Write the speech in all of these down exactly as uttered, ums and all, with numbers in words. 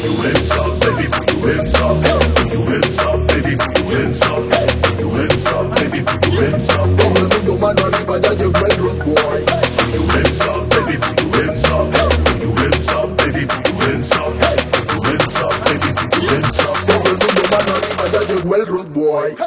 your hands up, baby, put your hands up. Put your hands up, baby, put your hands up. Put your hands up, baby, put your hands up. Todo el mundo mano arriba, ya llegó el road boy. Put your hands up, baby, put your hands up. Put your hands up, baby, put your hands up. Put your hands up, baby, put your hands up. Todo el mundo mano arriba, ya llegó el road boy.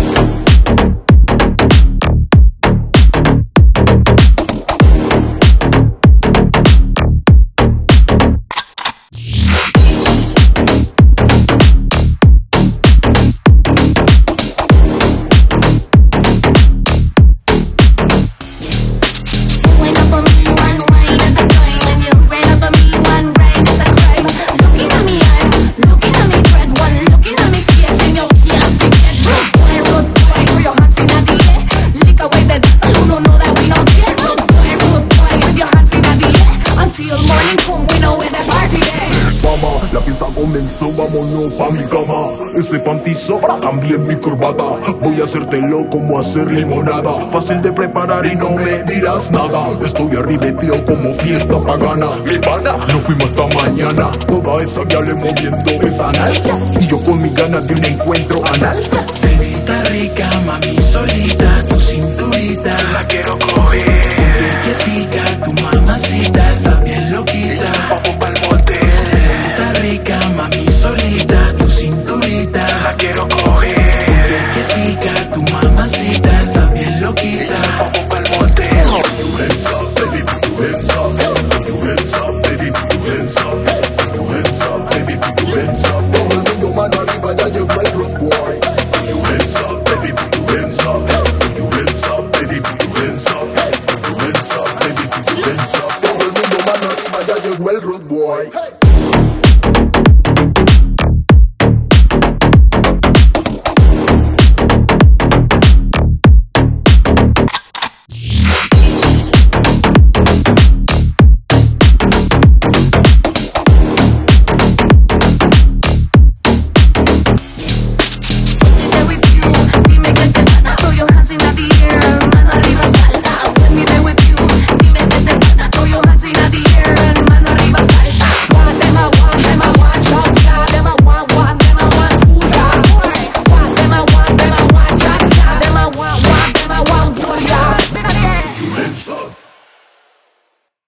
La fiesta comenzó, vámonos pa' mi cama. Ese panty sobra, también mi corbata. Voy a hacértelo como hacer limonada. Fácil de preparar y no me dirás nada. Estoy arribeteo como fiesta pagana. Mi pana, no fuimos hasta mañana. Toda esa guiale moviendo esa nalga. Y yo con mis ganas de un encuentro anal.